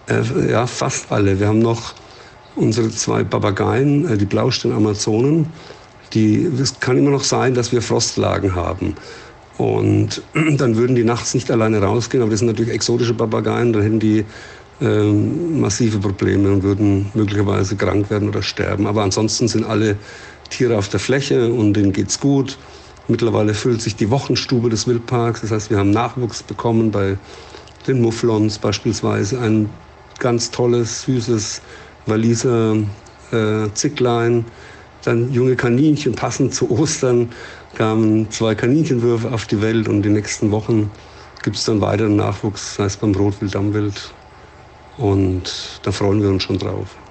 Ja, fast alle. Wir haben noch unsere 2 Papageien, die Blaustirn-Amazonen. Es kann immer noch sein, dass wir Frostlagen haben. Und dann würden die nachts nicht alleine rausgehen, aber das sind natürlich exotische Papageien, dann hätten die massive Probleme und würden möglicherweise krank werden oder sterben. Aber ansonsten sind alle Tiere auf der Fläche und denen geht's gut. Mittlerweile füllt sich die Wochenstube des Wildparks. Das heißt, wir haben Nachwuchs bekommen bei den Mufflons beispielsweise. Ein ganz tolles, süßes Waliser Zicklein. Dann junge Kaninchen. Passend zu Ostern kamen 2 Kaninchenwürfe auf die Welt. Und die nächsten Wochen gibt es dann weiteren Nachwuchs, sei es beim Rotwild, Dammwild. Und da freuen wir uns schon drauf.